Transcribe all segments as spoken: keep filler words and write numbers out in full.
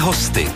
hosty.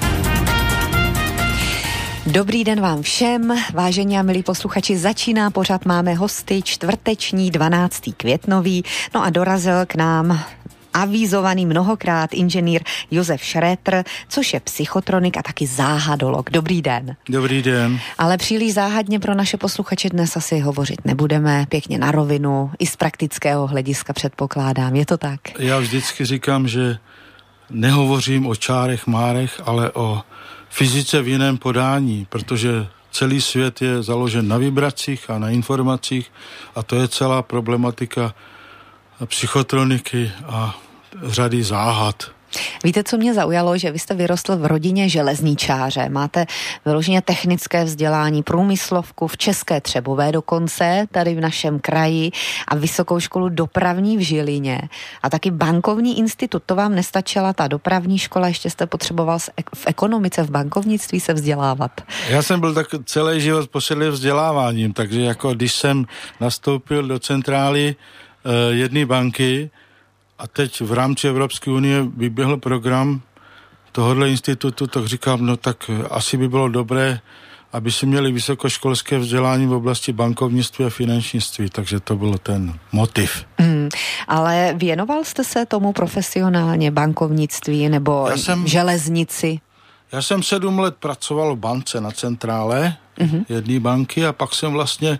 Dobrý den vám všem, vážení a milí posluchači, začíná pořad Máme hosty, čtvrteční dvanáctého květnový, no a dorazil k nám avizovaný mnohokrát inženýr Josef Šrétr, což je psychotronik a taky záhadolog. Dobrý den. Dobrý den. Ale příliš záhadně pro naše posluchače dnes asi hovořit nebudeme, pěkně na rovinu, i z praktického hlediska předpokládám, je to tak? Já vždycky říkám, že nehovořím o čárech, márech, ale o fyzice v jiném podání, protože celý svět je založen na vibracích a na informacích a to je celá problematika psychotroniky a řady záhad. Víte, co mě zaujalo, že vy jste vyrostl v rodině železničáře, máte vyloženě technické vzdělání, průmyslovku v České Třebové dokonce, tady v našem kraji a vysokou školu dopravní v Žilině a taky bankovní institut, to vám nestačila ta dopravní škola, ještě jste potřeboval v ekonomice, v bankovnictví se vzdělávat. Já jsem byl tak celý život posedlý vzděláváním, takže jako když jsem nastoupil do centrály uh, jedné banky, a teď v rámci Evropské unie vyběhl program tohohle institutu, tak říkám, no tak asi by bylo dobré, aby si měli vysokoškolské vzdělání v oblasti bankovnictví a finančnictví, takže to byl ten motiv. Mm, ale věnoval jste se tomu profesionálně, bankovnictví nebo já jsem, železnici? Já jsem sedm let pracoval v bance na centrále mm-hmm. jedné banky a pak jsem vlastně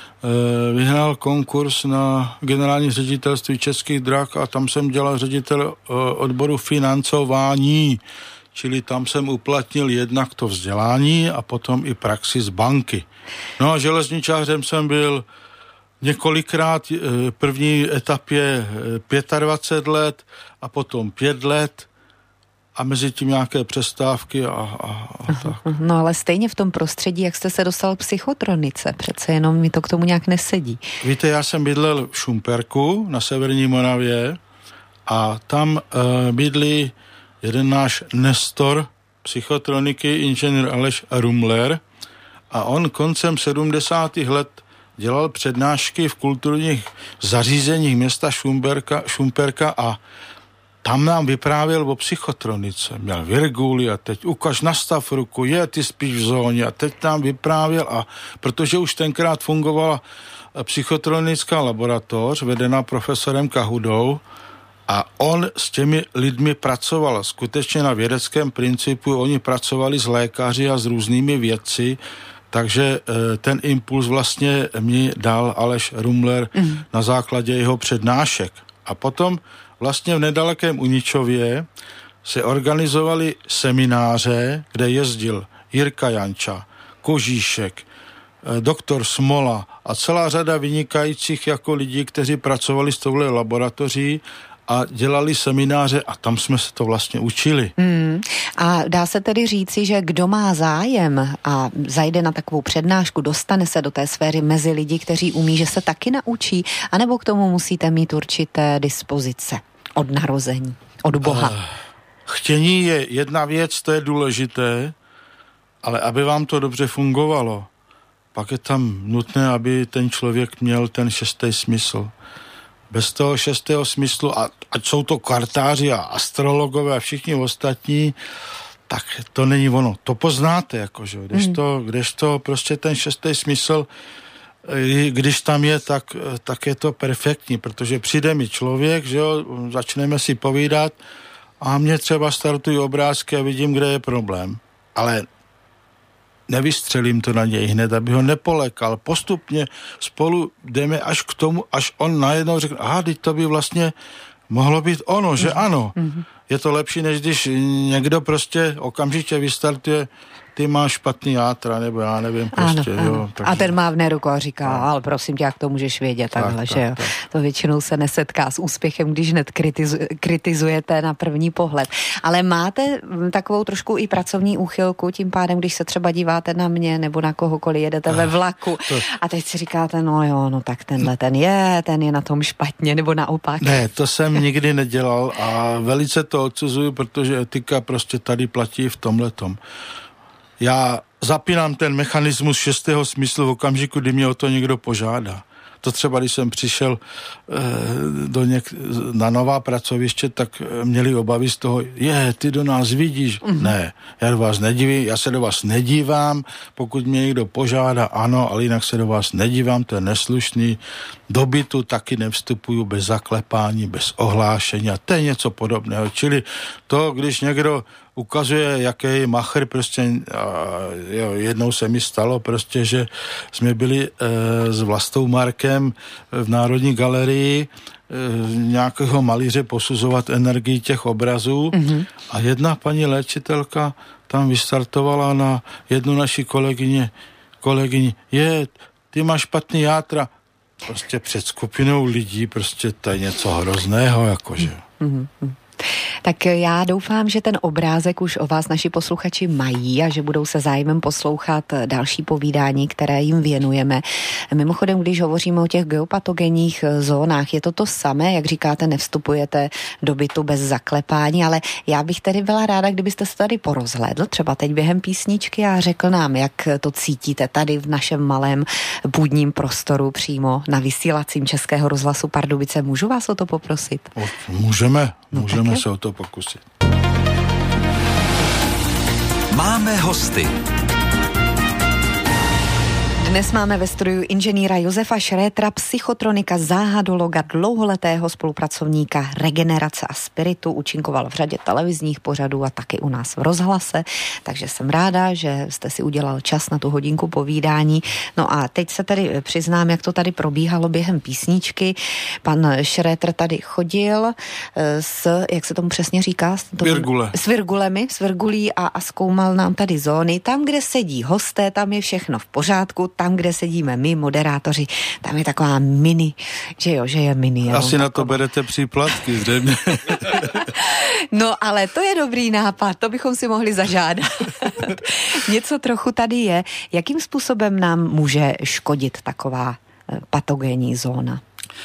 vyhrál konkurs na generální ředitelství Českých drah a tam jsem dělal ředitel odboru financování, čili tam jsem uplatnil jednak to vzdělání a potom i praxi z banky. No a železničářem jsem byl několikrát, první etapě dvacet pět let a potom pět let a mezi tím nějaké přestávky a, a, a tak. No ale stejně v tom prostředí, jak jste se dostal k psychotronice, přece jenom mi to k tomu nějak nesedí. Víte, já jsem bydlel v Šumperku na severní Moravě a tam uh, bydlí jeden náš nestor psychotroniky, inženýr Aleš Rumler a on koncem sedmdesátých let dělal přednášky v kulturních zařízeních města Šumperka, Šumperka a tam nám vyprávěl o psychotronice. Měl virguli a teď ukaž nastav ruku, je, ty spíš v zóně a teď nám vyprávěl a protože už tenkrát fungovala psychotronická laboratoř vedená profesorem Kahudou a on s těmi lidmi pracoval skutečně na vědeckém principu, oni pracovali s lékaři a s různými vědci, takže ten impuls vlastně mi dal Aleš Rumler mm. na základě jeho přednášek. A potom vlastně v nedalekém Uničově se organizovaly semináře, kde jezdil Jirka Janča, Kožíšek, doktor Smola a celá řada vynikajících jako lidí, kteří pracovali s touhle laboratoří a dělali semináře a tam jsme se to vlastně učili. Hmm. A dá se tedy říci, že kdo má zájem a zajde na takovou přednášku, dostane se do té sféry mezi lidi, kteří umí, že se taky naučí, anebo k tomu musíte mít určité dispozice od narození, od Boha? Uh, chtění je jedna věc, to je důležité, ale aby vám to dobře fungovalo, pak je tam nutné, aby ten člověk měl ten šestý smysl. Bez toho šestého smyslu, a ať jsou to kartáři a astrologové a všichni ostatní, tak to není ono. To poznáte, jakože, kdežto, mm. kdežto prostě ten šestý smysl, když tam je, tak, tak je to perfektní, protože přijde mi člověk, že jo, začneme si povídat a mě třeba startují obrázky a vidím, kde je problém. Ale nevystřelím to na něj hned, aby ho nepolekal. Postupně spolu jdeme až k tomu, až on najednou řekne, aha, teď to by vlastně mohlo být ono, že ano. Mm-hmm. Je to lepší, než když někdo prostě okamžitě vystartuje, ty máš špatný játra, nebo já nevím, prostě, ano, jo. Ano. Takže... A ten mávne ruku a říká, no. ale prosím tě, jak to můžeš vědět, tak, takhle, tak, že jo. Tak. To většinou se nesetká s úspěchem, když hned kritizu- kritizujete na první pohled. Ale máte takovou trošku i pracovní úchylku, tím pádem, když se třeba díváte na mě, nebo na kohokoliv jedete ve vlaku to... a teď si říkáte, no jo, no tak tenhle ten je, ten je na tom špatně, nebo naopak. Ne, to jsem nikdy nedělal a velice to odsuzuju, protože etika prostě tady platí v tomhletom. Já zapínám ten mechanismus šestého smyslu v okamžiku, kdy mě o to někdo požádá. To třeba, když jsem přišel e, do něk- na nová pracoviště, tak měli obavy z toho, je, ty do nás vidíš? Mm-hmm. Ne, já do vás nedívím, já se do vás nedívám, pokud mě někdo požádá, ano, ale jinak se do vás nedívám, to je neslušný. Do bytu taky nevstupuju bez zaklepání, bez ohlášení a to je něco podobného. Čili to, když někdo ukazuje, jaký je machr, prostě a, jo, jednou se mi stalo prostě, že jsme byli e, s Vlastou Markem v Národní galerii e, nějakého malíře posuzovat energii těch obrazů mm-hmm. a jedna paní léčitelka tam vystartovala na jednu naši kolegyně, kolegyni, je, ty máš špatný játra, prostě před skupinou lidí, prostě to je něco hrozného, jakože. Mm-hmm. Tak já doufám, že ten obrázek už o vás naši posluchači mají a že budou se zájmem poslouchat další povídání, které jim věnujeme. Mimochodem, když hovoříme o těch geopatogenních zónách, je to to samé, jak říkáte, nevstupujete do bytu bez zaklepání, ale já bych tedy byla ráda, kdybyste se tady porozhlédl, třeba teď během písničky a řekl nám, jak to cítíte tady v našem malém půdním prostoru přímo na vysílacím Českého rozhlasu Pardubice. Můžu vás o to poprosit? Můžeme, můžeme no, se o to pokusit. Máme hosty. Dnes máme ve studiu inženýra Josefa Šrétra, psychotronika, záhadologa, dlouholetého spolupracovníka Regenerace a Spiritu, účinkoval v řadě televizních pořadů a taky u nás v rozhlase, takže jsem ráda, že jste si udělal čas na tu hodinku povídání. No a teď se tedy přiznám, jak to tady probíhalo během písničky. Pan Šrétr tady chodil s, jak se tomu přesně říká? Virgule. S virgulemi, s virgulí a, a zkoumal nám tady zóny. Tam, kde sedí hosté, tam je všechno v pořádku. Tam, kde sedíme my, moderátoři, tam je taková mini, že jo, že je mini. Asi na to berete příplatky, zřejmě. No, ale to je dobrý nápad, to bychom si mohli zažádat. Něco trochu tady je. Jakým způsobem nám může škodit taková patogenní zóna?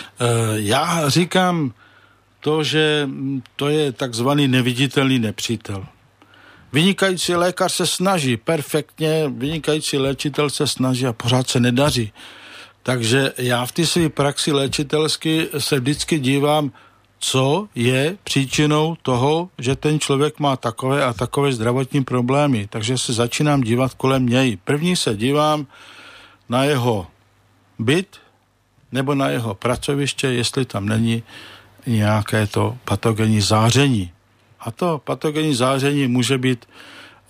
Já říkám to, že to je takzvaný neviditelný nepřítel. Vynikající lékař se snaží perfektně, vynikající léčitel se snaží a pořád se nedaří. Takže já v té své praxi léčitelsky se vždycky dívám, co je příčinou toho, že ten člověk má takové a takové zdravotní problémy. Takže se začínám dívat kolem něj. První se dívám na jeho byt nebo na jeho pracoviště, jestli tam není nějaké to patogenní záření. A to patogenní záření může být e,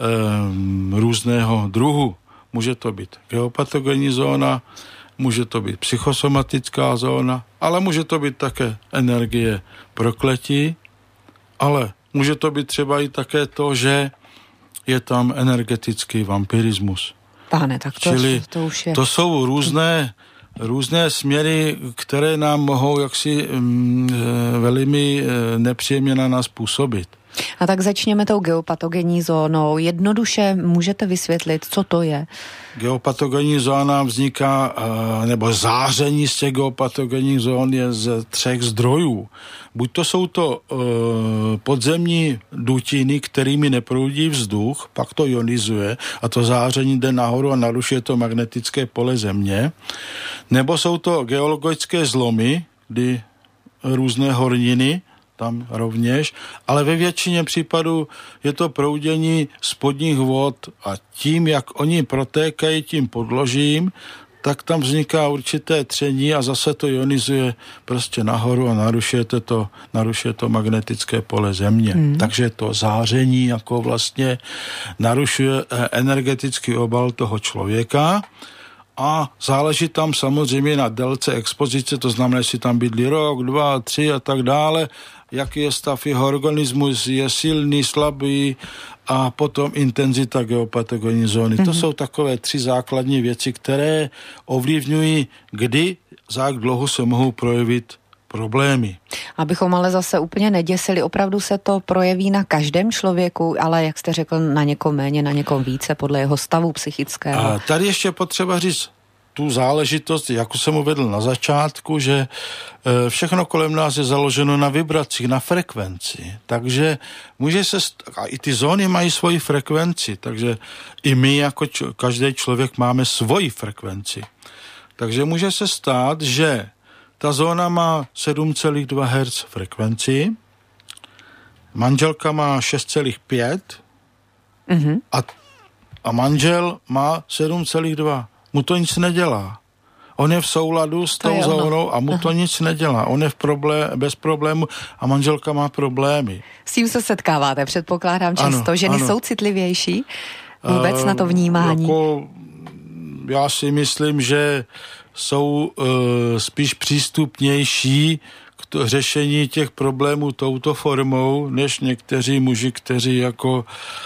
různého druhu. Může to být geopatogenní zóna, může to být psychosomatická zóna, ale může to být také energie prokletí, ale může to být třeba i také to, že je tam energetický vampirismus. Pane, tak to, Čili to už je. To jsou různé, různé směry, které nám mohou jaksi mm, velmi nepříjemně na nás působit. A tak začněme tou geopatogenní zónou. Jednoduše můžete vysvětlit, co to je? Geopatogenní zóna vzniká, nebo záření z těch geopatogenních zón je z třech zdrojů. Buď to jsou to uh, podzemní dutiny, kterými neproudí vzduch, pak to ionizuje a to záření jde nahoru a narušuje to magnetické pole Země. Nebo jsou to geologické zlomy, kdy různé horniny, tam rovněž, ale ve většině případů je to proudění spodních vod a tím, jak oni protékají tím podložím, tak tam vzniká určité tření a zase to ionizuje prostě nahoru a narušuje to, narušuje to magnetické pole Země. Hmm. Takže to záření jako vlastně narušuje energetický obal toho člověka a záleží tam samozřejmě na délce expozice, to znamená, jestli tam bydlí rok, dva, tři a tak dále, jaký je stav jeho organismus, je silný, slabý a potom intenzita geopatogenní zóny. Mm-hmm. To jsou takové tři základní věci, které ovlivňují, kdy, za jak dlouho se mohou projevit problémy. Abychom ale zase úplně neděsili, opravdu se to projeví na každém člověku, ale jak jste řekl, na někom méně, na někom více, podle jeho stavu psychického. A tady ještě potřeba říct tu záležitost, jako jsem uvedl na začátku, že všechno kolem nás je založeno na vibracích, na frekvenci. Takže může se, a i ty zóny mají svoji frekvenci, takže i my jako č- každý člověk máme svoji frekvenci. Takže může se stát, že ta zóna má sedm celá dva hertz frekvenci, manželka má šest celá pět mm-hmm. a, a manžel má sedm celá dva. Mu to nic nedělá. On je v souladu s tou zónou a mu Aha. to nic nedělá. On je v problém, bez problému a manželka má problémy. S tím se setkáváte, předpokládám často. Ano, Ženy ano. jsou citlivější vůbec uh, na to vnímání? Jako, já si myslím, že jsou uh, spíš přístupnější k to, řešení těch problémů touto formou, než někteří muži, kteří jako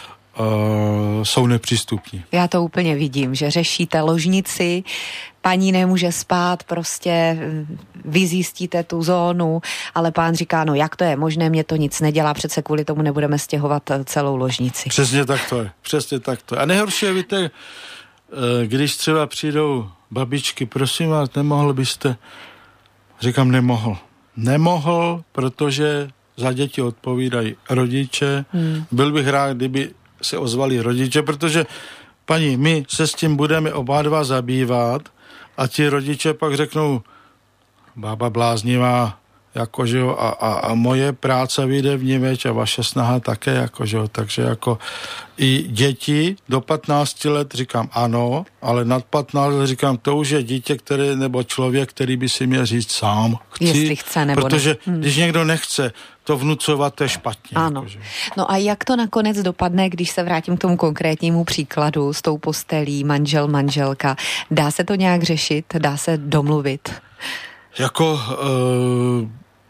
uh, jsou nepřístupní. Já to úplně vidím, že řešíte ložnici, paní nemůže spát, prostě vy zjistíte tu zónu, ale pán říká, no jak to je možné, mě to nic nedělá, přece kvůli tomu nebudeme stěhovat celou ložnici. Přesně tak to je, přesně tak to je. A nejhorší je, víte, když třeba přijdou babičky, prosím vás, nemohl byste, říkám, nemohl. Nemohl, protože za děti odpovídají rodiče. Hmm. Byl bych rád, kdyby se ozvali rodiče, protože paní, my se s tím budeme oba dva zabývat a ti rodiče pak řeknou, bába bláznivá, jakože jo, a, a, a moje práce vyjde v ní več a vaše snaha také, jakože jo, takže jako i děti do patnácti let říkám ano, ale nad patnáct let říkám, to už je dítě, které, nebo člověk, který by si měl říct sám, chci, jestli chce nebo protože ne. Hmm. když někdo nechce, to vnucovat je špatně. Ano. Jakože. No a jak to nakonec dopadne, když se vrátím k tomu konkrétnímu příkladu s tou postelí, manžel, manželka, dá se to nějak řešit, dá se domluvit? Jako uh,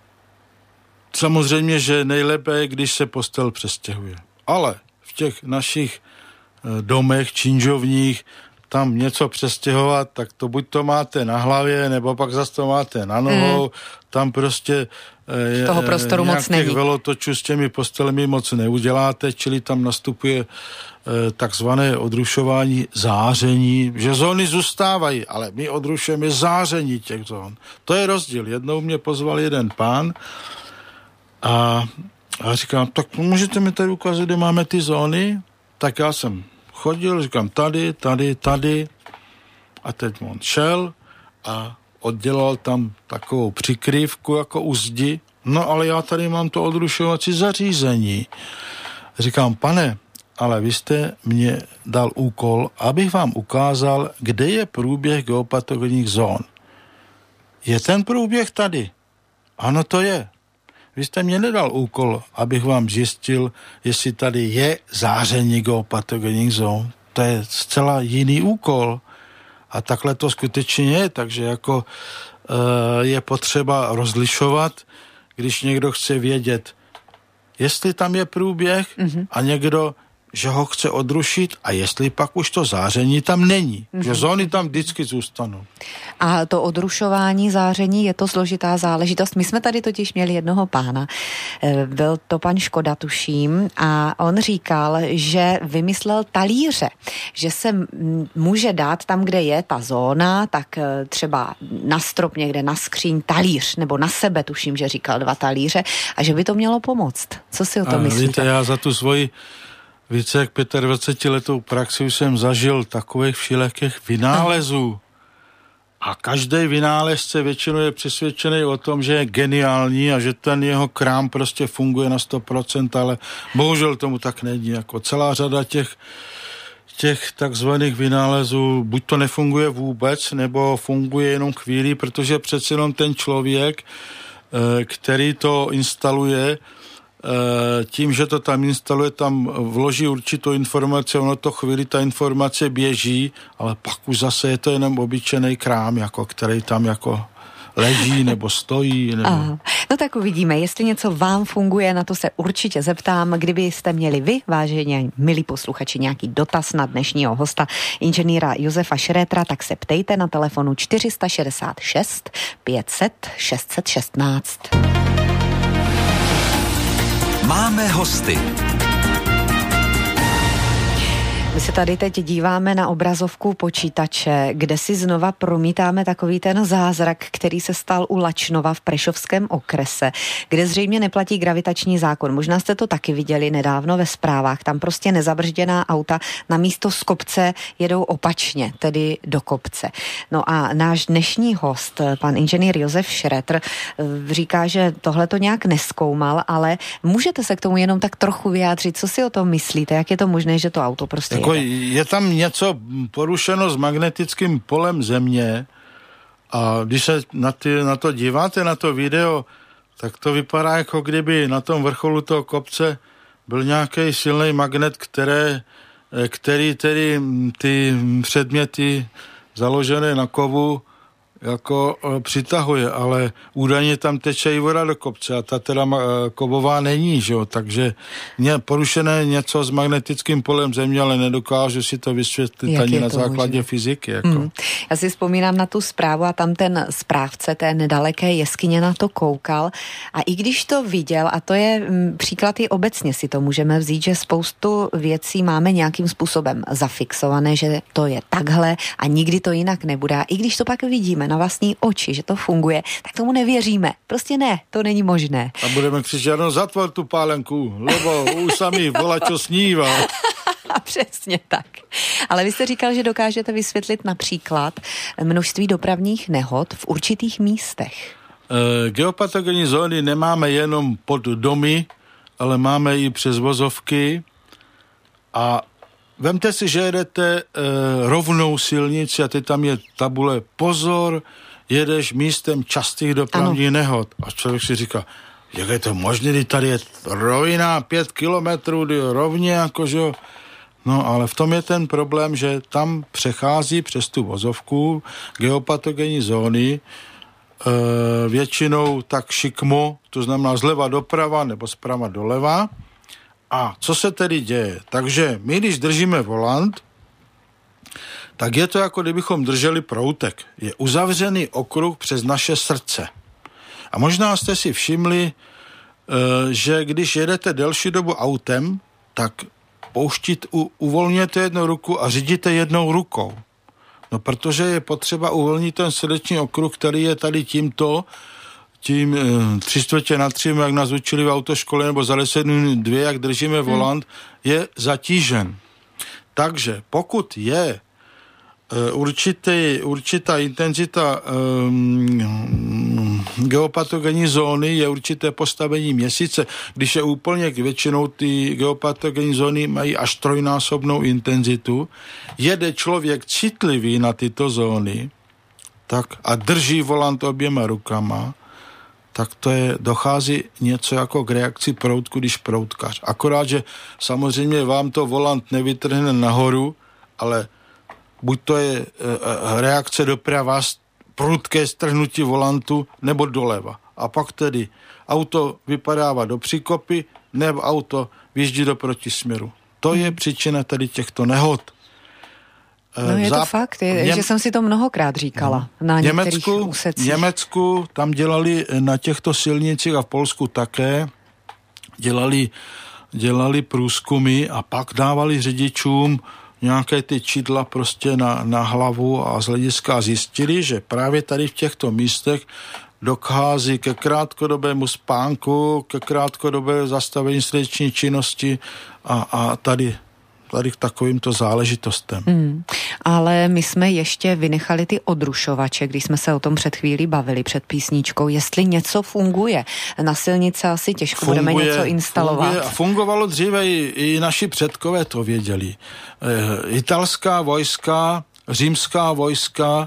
samozřejmě, že nejlépe je, když se postel přestěhuje. Ale v těch našich uh, domech činžovních tam něco přestěhovat, tak to buď to máte na hlavě, nebo pak zase to máte na nohou. Mm. Tam prostě uh, toho prostoru moc není. Těch velotočů s těmi postelemi moc neuděláte, čili tam nastupuje takzvané odrušování záření, že zóny zůstávají, ale my odrušujeme záření těch zón. To je rozdíl. Jednou mě pozval jeden pán a, a říkám, tak můžete mi tady ukázat, kde máme ty zóny? Tak já jsem chodil, říkám tady, tady, tady a teď on šel a oddělal tam takovou přikrývku jako u zdi. No ale já tady mám to odrušovací zařízení. Říkám, pane, ale vy jste mě dal úkol, abych vám ukázal, kde je průběh geopatogenních zón. Je ten průběh tady? Ano, to je. Vy jste mě nedal úkol, abych vám zjistil, jestli tady je záření geopatogenních zón. To je zcela jiný úkol. A takhle to skutečně je, takže jako e, je potřeba rozlišovat, když někdo chce vědět, jestli tam je průběh mm-hmm. a někdo že ho chce odrušit a jestli pak už to záření tam není. Mm-hmm. Že zóny tam vždycky zůstanou. A to odrušování záření je to složitá záležitost. My jsme tady totiž měli jednoho pána. Byl to pan Škoda, tuším, a on říkal, že vymyslel talíře, že se může dát tam, kde je ta zóna, tak třeba na strop někde, na skříň talíř, nebo na sebe, tuším, že říkal dva talíře, a že by to mělo pomoct. Co si o tom myslíte? Víte, já za tu svoji více jak dvacet pět letou praxi už jsem zažil takových všelijakých vynálezů. A každý vynálezce většinou je přesvědčený o tom, že je geniální a že ten jeho krám prostě funguje na sto procent, ale bohužel tomu tak není. Jako celá řada těch, těch takzvaných vynálezů buď to nefunguje vůbec, nebo funguje jenom chvíli, protože přece jenom ten člověk, který to instaluje, tím, že to tam instaluje, tam vloží určitou informaci, ono to chvíli ta informace běží, ale pak už zase je to jenom obyčejný krám, jako, který tam jako leží nebo stojí. Nebo... Aha. No tak uvidíme, jestli něco vám funguje, na to se určitě zeptám. Kdybyste měli vy, vážení milí posluchači, nějaký dotaz na dnešního hosta, inženýra Josefa Šrétra, tak se ptejte na telefonu čtyři šest šest pět set šest set šestnáct. Máme hosty. My se tady teď díváme na obrazovku počítače, kde si znova promítáme takový ten zázrak, který se stal u Lačnova v Prešovském okrese, kde zřejmě neplatí gravitační zákon. Možná jste to taky viděli nedávno ve zprávách. Tam prostě nezabržděná auta na místo z kopce jedou opačně, tedy do kopce. No a náš dnešní host, pan inženýr Josef Šretr, říká, že tohle to nějak nezkoumal, ale můžete se k tomu jenom tak trochu vyjádřit, co si o tom myslíte, jak je to možné, že to auto prostě jako jede? Je tam něco porušeno s magnetickým polem Země a když se na, ty, na to díváte, na to video, tak to vypadá, jako kdyby na tom vrcholu toho kopce byl nějaký silný magnet, které, který tedy ty předměty založené na kovu jako e, přitahuje, ale údajně tam teče i voda do kopce a ta teda e, kovová není, že jo, takže mě porušené něco s magnetickým polem Země, ale nedokážu si to vysvětlit Jak ani na základě možné? fyziky. Jako. Hmm. Já si vzpomínám na tu zprávu a tam ten správce té nedaleké jeskyně na to koukal a i když to viděl, a to je m, příklad i obecně si to můžeme vzít, že spoustu věcí máme nějakým způsobem zafixované, že to je takhle a nikdy to jinak nebude. A i když to pak vidíme na vlastní oči, že to funguje, tak tomu nevěříme. Prostě ne, to není možné. A budeme křičet, no zatvor tu pálenku, lebo už sami volá, čo snívá. A přesně tak. Ale vy jste říkal, že dokážete vysvětlit například množství dopravních nehod v určitých místech. E, geopatogenní zóny nemáme jenom pod domy, ale máme i přes vozovky a vemte si, že jedete e, rovnou silnici a teď tam je tabule pozor, jedeš místem častých dopravních ano. nehod. A člověk si říká, jak je to možné, tady je rovina pět kilometrů, rovně jakože. No ale v tom je ten problém, že tam přechází přes tu vozovku geopatogenní zóny e, většinou tak šikmo, to znamená zleva doprava nebo zprava doleva. A co se tedy děje? Takže my, když držíme volant, tak je to jako kdybychom drželi proutek. Je uzavřený okruh přes naše srdce. A možná jste si všimli, že když jedete delší dobu autem, tak pouštit, uvolňujete jednu ruku a řídíte jednou rukou. No protože je potřeba uvolnit ten srdeční okruh, který je tady tímto, tím tři čtvrtě na tři, jak nás učili v autoškole, nebo za deset minut dvě, jak držíme volant, hmm. je zatížen. Takže pokud je uh, určitý, určitá intenzita um, geopatogenní zóny, je určité postavení měsíce, když je úplně, většinou ty geopatogenní zóny mají až trojnásobnou intenzitu, jede člověk citlivý na tyto zóny, tak a drží volant oběma rukama, tak to je, dochází něco jako k reakci proutku, když proutkař. Akorát, že samozřejmě vám to volant nevytrhne nahoru, ale buď to je e, reakce doprava, prudké strhnutí volantu, nebo doleva. A pak tedy auto vypadává do příkopy, nebo auto vyjíždí do protisměru. To je příčina tady těchto nehod. No je Záp- to fakt, je, Něm- že jsem si to mnohokrát říkala no. na některých Německu, úsecích. V Německu tam dělali na těchto silnicích a v Polsku také dělali, dělali průzkumy a pak dávali řidičům nějaké ty čidla prostě na, na hlavu a z hlediska zjistili, že právě tady v těchto místech dochází ke krátkodobému spánku, ke krátkodobé zastavení srdeční činnosti a, a tady tady k takovýmto záležitostem. Hmm. Ale my jsme ještě vynechali ty odrušovače, když jsme se o tom před chvílí bavili před písničkou, jestli něco funguje. Na silnici asi těžko funguje, budeme něco instalovat. Funguje a fungovalo dříve i, i naši předkové to věděli. E, italská vojska, římská vojska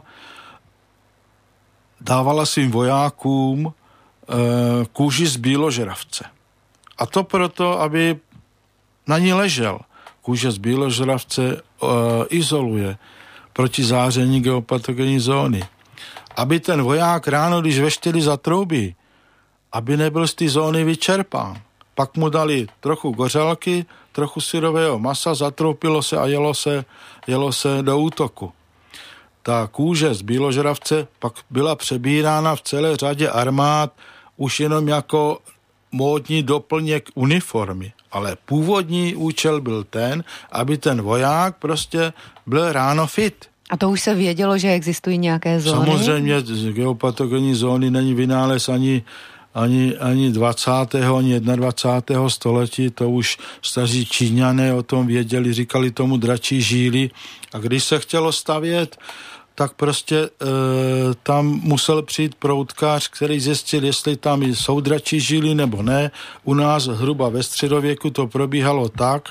dávala svým vojákům e, kůži z bíložravce. A to proto, aby na ní ležel. Kůže z bíložravce uh, izoluje proti záření geopatogenní zóny. Aby ten voják ráno, když veštili za trouby, aby nebyl z té zóny vyčerpán. Pak mu dali trochu gořálky, trochu syrového masa, zatroupilo se a jelo se, jelo se do útoku. Ta kůže z bíložravce pak byla přebírána v celé řadě armád už jenom jako módní doplněk uniformy. Ale původní účel byl ten, aby ten voják prostě byl ráno fit. A to už se vědělo, že existují nějaké zóny? Samozřejmě geopatogenní zóny není vynález ani, ani, ani dvacátého ani dvacátého prvního století. To už staří Číňané o tom věděli, říkali tomu dračí žíly. A když se chtělo stavět, tak prostě e, tam musel přijít proutkář, který zjistil, jestli tam jsou dračí žíly nebo ne. U nás hruba ve středověku to probíhalo tak,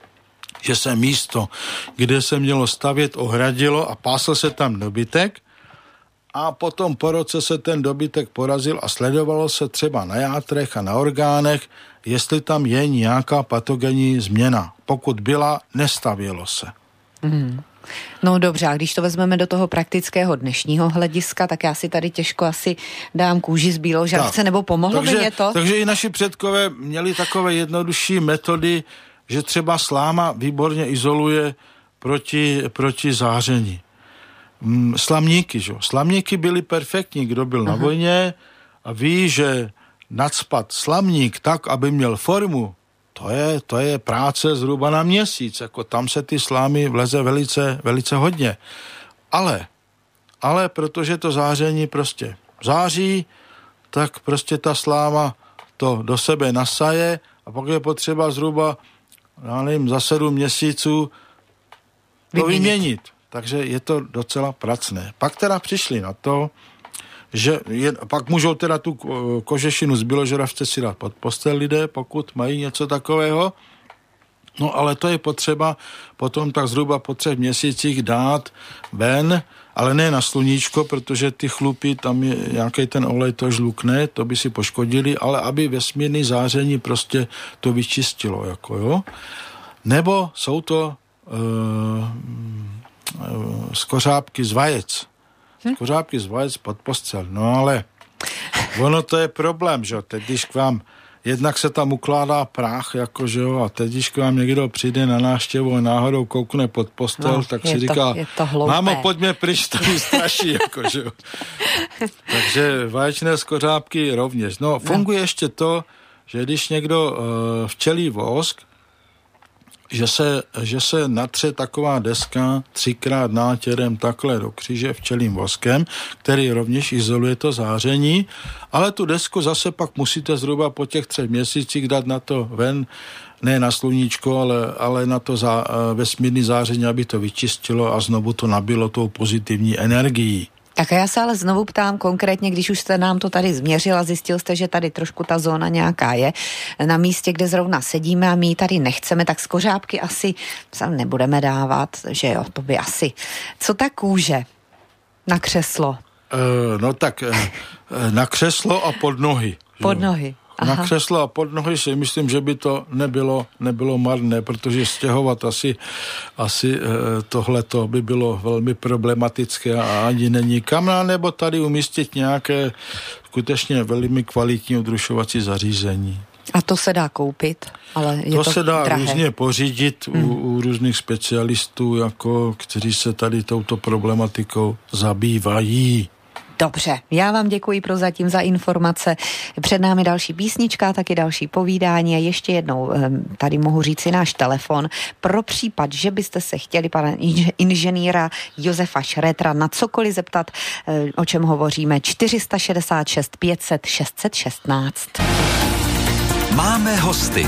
že se místo, kde se mělo stavět, ohradilo a pásl se tam dobytek a potom po roce se ten dobytek porazil a sledovalo se třeba na játrech a na orgánech, jestli tam je nějaká patogenní změna. Pokud byla, nestavělo se. Mm. No dobře, a když to vezmeme do toho praktického dnešního hlediska, tak já si tady těžko asi dám kůži z bíložravce, nebo pomohlo takže, by mě to? Takže i naši předkové měli takové jednodušší metody, že třeba sláma výborně izoluje proti, proti záření. Slamníky, že? Slamníky byly perfektní, kdo byl Aha. na vojně a ví, že nacpat slamník tak, aby měl formu, to je, to je práce zhruba na měsíc, jako tam se ty slámy vleze velice, velice hodně. Ale, ale protože to záření prostě září, tak prostě ta sláma to do sebe nasaje a pak je potřeba zhruba, já nevím, za sedm měsíců to vyměnit. vyměnit. Takže je to docela pracné. Pak teda přišli na to, že je, pak můžou teda tu kožešinu z bíložravce si dát pod postel lidé, pokud mají něco takového. No ale to je potřeba potom tak zhruba po třech měsících dát ven, ale ne na sluníčko, protože ty chlupy, tam je nějaký ten olej, to žlukne, to by si poškodili, ale aby vesmírný záření prostě to vyčistilo, jako jo. Nebo jsou to uh, uh, skořápky z vajec. Skořápky z vajec pod postel. No ale ono to je problém, že jo. Teď, když k vám, jednak se tam ukládá prach, jako že jo, a teď, když k vám někdo přijde na návštěvu a náhodou koukne pod postel, no, tak si to, říká, mámo, pojďme pryč, to mi straší, jako že jo. Takže vaječné skořápky rovněž. No, funguje no. ještě to, že když někdo uh, včelí vosk, že se, že se natře taková deska třikrát nátěrem takhle do kříže včelím voskem, který rovněž izoluje to záření, ale tu desku zase pak musíte zhruba po těch třech měsících dát na to ven, ne na sluníčko, ale, ale na to zá, vesmírný záření, aby to vyčistilo a znovu to nabilo tou pozitivní energií. Tak a já se ale znovu ptám konkrétně, když už jste nám to tady změřil a zjistil jste, že tady trošku ta zóna nějaká je na místě, kde zrovna sedíme a my ji tady nechceme, tak skořápky asi nebudeme dávat, že jo, to by asi. Co ta kůže na křeslo? Uh, no tak uh, na křeslo a pod nohy. Pod nohy. Aha. Na křeslo a pod nohy si myslím, že by to nebylo, nebylo marné, protože stěhovat asi, asi tohleto by bylo velmi problematické a ani není kam, nebo tady umístit nějaké skutečně velmi kvalitní udržovací zařízení. A to se dá koupit, ale je to, to se dá drahé. Různě pořídit mm. u, u různých specialistů, jako, kteří se tady touto problematikou zabývají. Dobře, já vám děkuji prozatím za informace. Před námi další písnička, taky další povídání a ještě jednou tady mohu říct si náš telefon pro případ, že byste se chtěli pana inženýra Josefa Šrétra na cokoliv zeptat, o čem hovoříme, čtyři šest šest pět set šest set šestnáct. Máme hosty.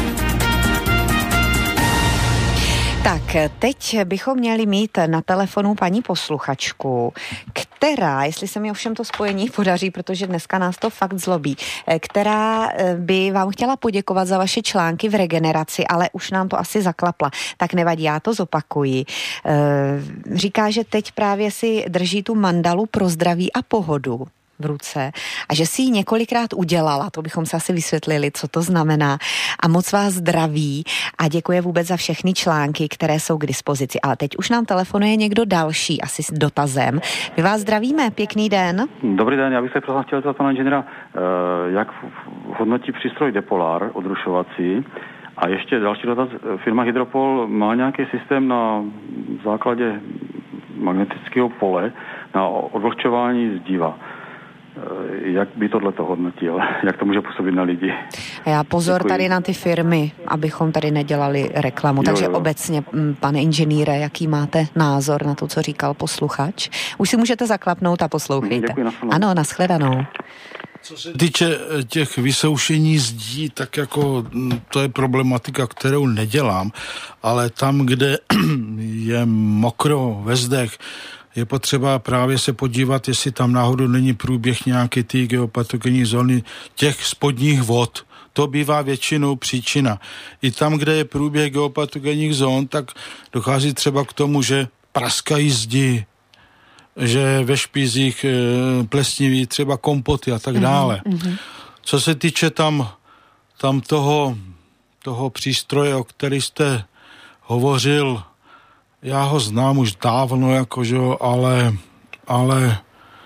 Tak, teď bychom měli mít na telefonu paní posluchačku, která, jestli se mi ovšem to spojení podaří, protože dneska nás to fakt zlobí, která by vám chtěla poděkovat za vaše články v regeneraci, ale už nám to asi zaklapla. Tak nevadí, já to zopakuji. Říká, že teď právě si drží tu mandalu pro zdraví a pohodu v ruce a že si ji několikrát udělala, to bychom se asi vysvětlili, co to znamená, a moc vás zdraví a děkuje vůbec za všechny články, které jsou k dispozici. Ale teď už nám telefonuje někdo další, asi s dotazem. My vás zdravíme, pěkný den. Dobrý den, já bych se prosím chtěl zeptat pana inženýra, jak hodnotí přístroj Depolar odrušovací. A ještě další dotaz, firma Hydropol má nějaký systém na základě magnetického pole na odvlhčování zdiva. Jak by tohleto hodnotil? Jak to může působit na lidi? Já pozor Děkuji. tady na ty firmy, abychom tady nedělali reklamu. Jo, Takže jo. obecně, pane inženýre, jaký máte názor na to, co říkal posluchač? Už si můžete zaklapnout a poslouchejte. Děkuji, nashledanou. Ano, nashledanou. Co se týče těch vysoušení zdí, tak jako to je problematika, kterou nedělám, ale tam, kde je mokro ve zdech, je potřeba právě se podívat, jestli tam náhodou není průběh nějaké té geopatogenní zóny těch spodních vod. To bývá většinou příčina. I tam, kde je průběh geopatogenních zón, tak dochází třeba k tomu, že praskají zdi, že ve špízích e, plesniví třeba kompoty a tak dále. Mm-hmm. Co se týče tam, tam toho, toho přístroje, o který jste hovořil, já ho znám už dávno, jakože, ale, ale,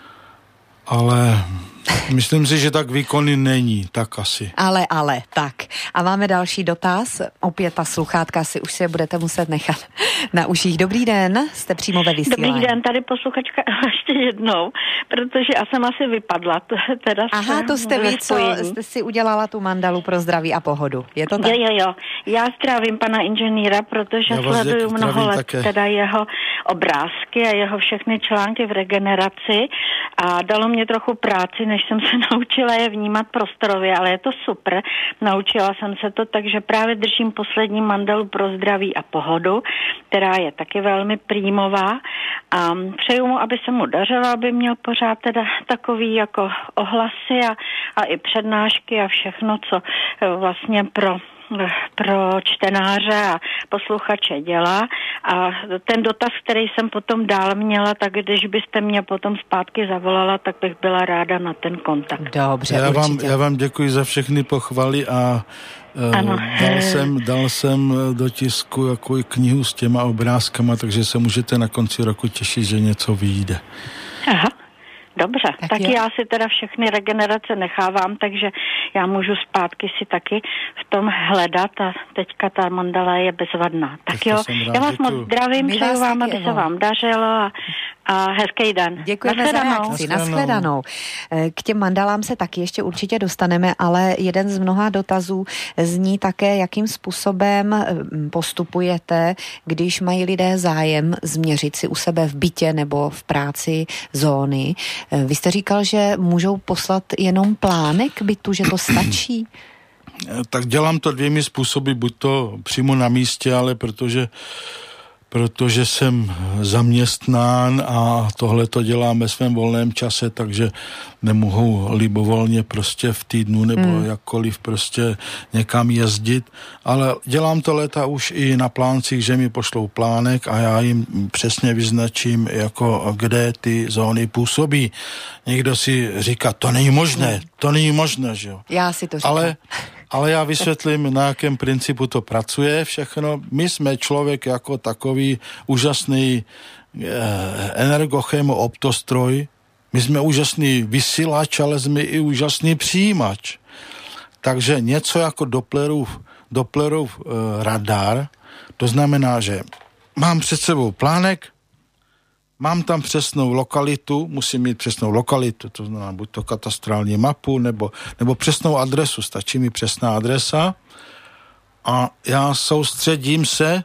ale myslím si, že tak výkonný není, tak asi. Ale, ale, tak. A máme další dotaz. Opět ta sluchátka si už se budete muset nechat na uších. Dobrý den, jste přímo ve vysílání. Dobrý den, tady posluchačka ještě jednou, protože já jsem asi vypadla. Teda Aha, to jste vy, co jste si udělala tu mandalu pro zdraví a pohodu. Je to tak? Jo, jo, jo. Já zdravím pana inženýra, protože sleduju mnoho let také. Teda jeho obrázky a jeho všechny články v regeneraci a dalo mě trochu práci, než jsem se naučila je vnímat prostorově, ale je to super. Naučila jsem se to, takže právě držím poslední mandalu pro zdraví a pohodu, která je taky velmi prýmová a přeju mu, aby se mu dařilo, aby měl pořád teda takový jako ohlasy a, a i přednášky a všechno, co vlastně pro pro čtenáře a posluchače dělá. A ten dotaz, který jsem potom dál měla, tak když byste mě potom zpátky zavolala, tak bych byla ráda na ten kontakt. Dobře, já vám, určitě. já vám děkuji za všechny pochvaly a uh, dal, jsem, dal jsem do tisku jako knihu s těma obrázkama, takže se můžete na konci roku těšit, že něco vyjde. Aha. Dobře, tak, tak jo. Já si teda všechny regenerace nechávám, takže já můžu zpátky si taky v tom hledat a teďka ta mandala je bezvadná. Tak, tak jo, rád, já vás děkuju. moc zdravím, My přeju vás vám, taky, aby se Evo. vám dařilo a, a hezký den. Děkujeme za reakci. Nashledanou. K těm mandalám se taky ještě určitě dostaneme, ale jeden z mnoha dotazů zní také, jakým způsobem postupujete, když mají lidé zájem změřit si u sebe v bytě nebo v práci zóny. Vy jste říkal, že můžou poslat jenom plánek bytu, že to stačí? Tak dělám to dvěmi způsoby, buď to přímo na místě, ale protože protože jsem zaměstnán a tohle to dělám ve svém volném čase, takže nemohu libovolně prostě v týdnu nebo hmm. jakkoliv prostě někam jezdit, ale dělám to leta už i na pláncích, že mi pošlou plánek a já jim přesně vyznačím, jako kde ty zóny působí. Někdo si říká, to není možné, to není možné, že jo. Já si to říkám. Ale Ale já vysvětlím, na jakém principu to pracuje všechno. My jsme člověk jako takový úžasný eh, energochemo-optostroj. My jsme úžasný vysílač, ale jsme i úžasný přijímač. Takže něco jako Dopplerův, Dopplerův eh, radar, to znamená, že mám před sebou plánek, mám tam přesnou lokalitu, musím mít přesnou lokalitu, to znamená buď to katastrální mapu, nebo, nebo přesnou adresu, stačí mi přesná adresa a já soustředím se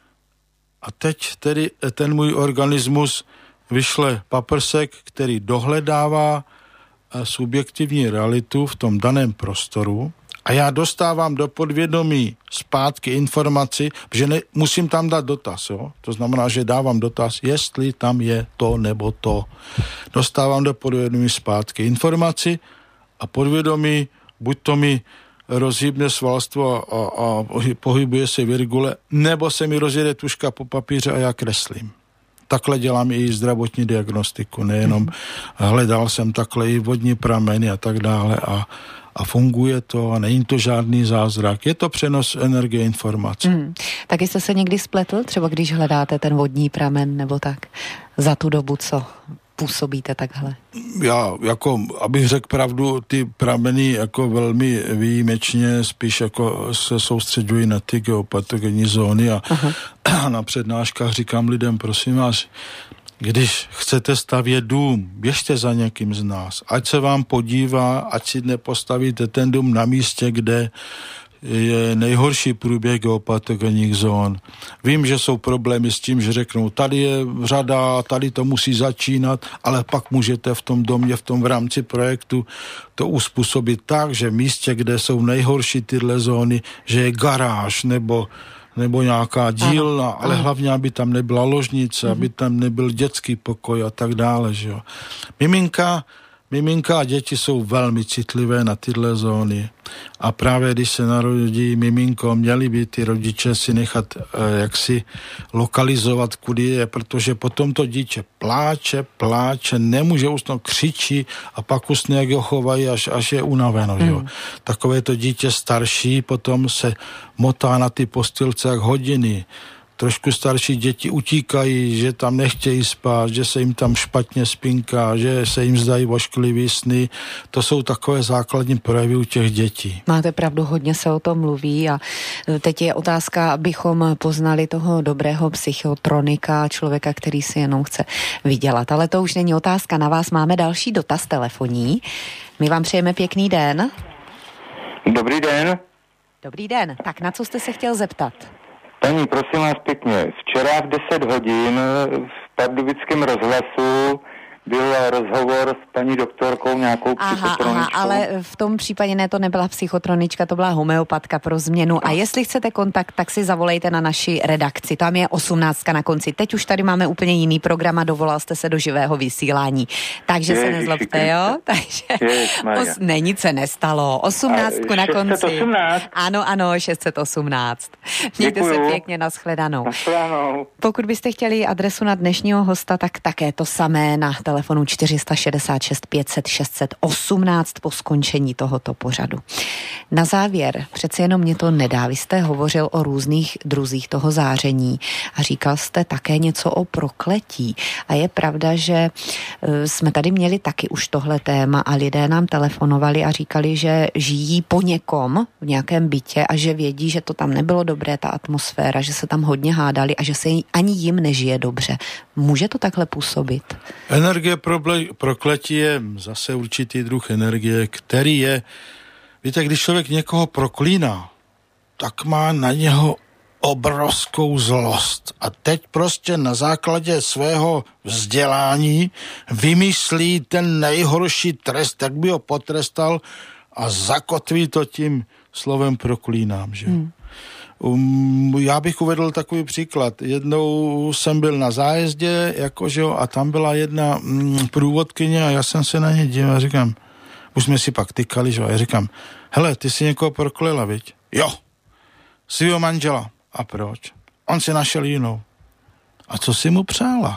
a teď tedy ten můj organismus vyšle paprsek, který dohledává subjektivní realitu v tom daném prostoru a já dostávám do podvědomí zpátky informaci, že ne, musím tam dát dotaz, jo? To znamená, že dávám dotaz, jestli tam je to nebo to. Dostávám do podvědomí zpátky informaci a podvědomí, buď to mi rozhýbne svalstvo a, a, a pohybuje se virgule, nebo se mi rozjede tužka po papíře a já kreslím. Takhle dělám i zdravotní diagnostiku, nejenom hledal jsem takhle i vodní prameny a tak dále a a funguje to a není to žádný zázrak. Je to přenos energie informací. Hmm. Taky jste se někdy spletl, třeba když hledáte ten vodní pramen nebo tak, za tu dobu, co působíte takhle? Já, jako, abych řekl pravdu, ty prameny jako velmi výjimečně spíš jako se soustředují na ty geopatogenní zóny a, a na přednáškách říkám lidem, prosím vás, když chcete stavět dům, běžte za někým z nás. Ať se vám podívá, ať si nepostavíte ten dům na místě, kde je nejhorší průběh geopatogenních zón. Vím, že jsou problémy s tím, že řeknou, tady je řada, tady to musí začínat, ale pak můžete v tom domě, v tom v rámci projektu to uspůsobit tak, že v místě, kde jsou nejhorší tyhle zóny, že je garáž nebo nebo nějaká dílna, ano, ale ano. hlavně, aby tam nebyla ložnice, mm-hmm. aby tam nebyl dětský pokoj a tak dále, že jo. Miminka, miminka a děti jsou velmi citlivé na tyhle zóny a právě když se narodí miminko, měli by ty rodiče si nechat eh, jaksi lokalizovat, kudy je, protože potom to dítě pláče, pláče, nemůže usnout, křičí a pak usne, jak ho chovají, až, až je unaveno, mm. jo. Takové to dítě starší potom se motá na ty postýlce jak hodiny. Trošku starší děti utíkají, že tam nechtějí spát, že se jim tam špatně spinká, že se jim zdají ošklivý sny. To jsou takové základní projevy u těch dětí. Máte pravdu, hodně se o tom mluví a teď je otázka, abychom poznali toho dobrého psychotronika, člověka, který si jenom chce vydělat. Ale to už není otázka na vás. Máme další dotaz telefonní. My vám přejeme pěkný den. Dobrý den. Dobrý den. Tak na co jste se chtěl zeptat? Paní, prosím vás pěkně, včera v deset hodin v Pardubickém rozhlasu byl rozhovor s paní doktorkou, nějakou aha, psychotroničkou. Aha, ale v tom případě ne, to nebyla psychotronička, to byla homeopatka pro změnu. A jestli chcete kontakt, tak si zavolejte na naši redakci. Tam je osmnáctka na konci. Teď už tady máme úplně jiný program a dovolal jste se do živého vysílání. Takže Ježiši, se nezlobte, jo? Takže os... ne, nic se nestalo. osmnáctku na konci. šest set osmnáct Ano, ano, šest set osmnáct. Mějte Děkuju. se pěkně, nashledanou. Nashledanou. Pokud byste chtěli adresu na dnešního hosta, tak také to samé na telefonu čtyři šest šest pět set šest set osmnáct po skončení tohoto pořadu. Na závěr, přece jenom mě to nedá. Vy jste hovořil o různých druzích toho záření a říkal jste také něco o prokletí. A je pravda, že jsme tady měli taky už tohle téma a lidé nám telefonovali a říkali, že žijí po někom v nějakém bytě a že vědí, že to tam nebylo dobré, ta atmosféra, že se tam hodně hádali a že se ani jim nežije dobře. Může to takhle působit? Energie prokletí je zase určitý druh energie, který je, víte, když člověk někoho proklíná, tak má na něho obrovskou zlost. A teď prostě na základě svého vzdělání vymyslí ten nejhorší trest, jak by ho potrestal a zakotví to tím slovem proklínám, že? Hmm. Um, já bych uvedl takový příklad. Jednou jsem byl na zájezdě, jakože, a tam byla jedna mm, průvodkyně a já jsem se na ně díval a říkám, už jsme si pak tykali, že? A já říkám, hele, ty jsi někoho proklela, viď? Jo, svýho manžela. A proč? On si našel jinou. A co si mu přála?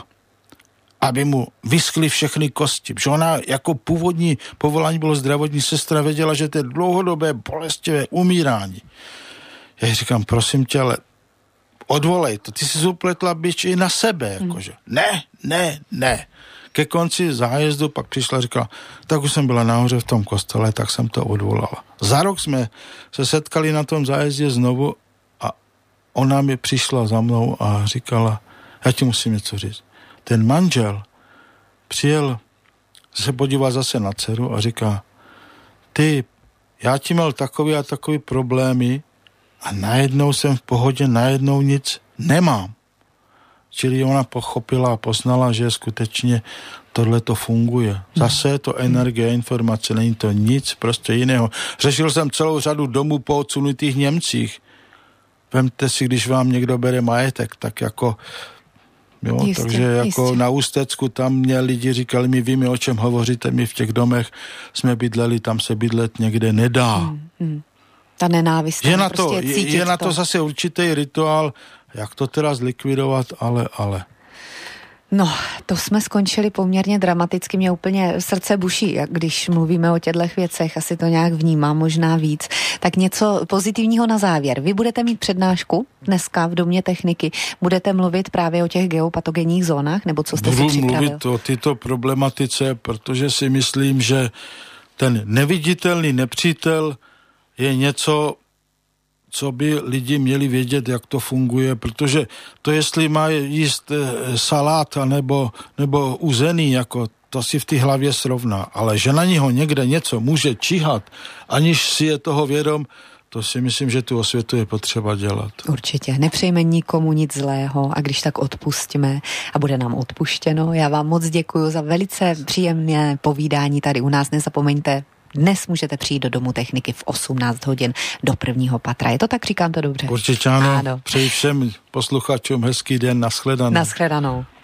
Aby mu vyschly všechny kosti. Protože ona jako původní povolání bylo zdravotní sestra, věděla, že to je dlouhodobé bolestivé umírání. Já říkám, prosím tě, ale odvolej to, ty jsi zupletla bič i na sebe, jakože. Hmm. Ne, ne, ne. Ke konci zájezdu pak přišla a říkala, tak už jsem byla nahoře v tom kostele, tak jsem to odvolala. Za rok jsme se setkali na tom zájezdě znovu a ona mi přišla za mnou a říkala, já ti musím něco říct. Ten manžel přijel se podívat zase na dceru a říká, ty, já ti měl takový a takový problémy, a najednou jsem v pohodě, najednou nic nemám. Čili ona pochopila a poznala, že skutečně tohle to funguje. Zase je to energie, informace, není to nic prostě jiného. Řešil jsem celou řadu domů po odsunutých Němcích. Vemte si, když vám někdo bere majetek, tak jako jo, jistě, takže jako jistě. Na Ústecku tam mě lidi říkali, my víme, o čem hovoříte, my v těch domech jsme bydleli, tam se bydlet někde nedá. Hmm, hmm. Ta nenávist. Je na to, prostě je, je na to zase určitý rituál, jak to teda zlikvidovat, ale, ale. No, to jsme skončili poměrně dramaticky, mě úplně srdce buší, když mluvíme o těchto věcech, asi to nějak vnímám, možná víc. Tak něco pozitivního na závěr. Vy budete mít přednášku dneska v Domě techniky, budete mluvit právě o těch geopatogenních zónách, nebo co jste Budu si připravil? Budu mluvit o tyto problematice, protože si myslím, že ten neviditelný nepřítel je něco, co by lidi měli vědět, jak to funguje, protože to, jestli má jíst salát nebo, nebo uzený, jako to si v té hlavě srovná, ale že na něho někde něco může číhat, aniž si je toho vědom, to si myslím, že tu osvětu je potřeba dělat. Určitě. Nepřejme nikomu nic zlého a když tak odpustíme a bude nám odpuštěno. Já vám moc děkuji za velice příjemné povídání tady u nás. Nezapomeňte, dnes můžete přijít do Domu techniky v osmnáct hodin do prvního patra. Je to tak, říkám to dobře? Určitě ano. ano. Přeji všem posluchačům hezký den, nashledanou. Nashledanou.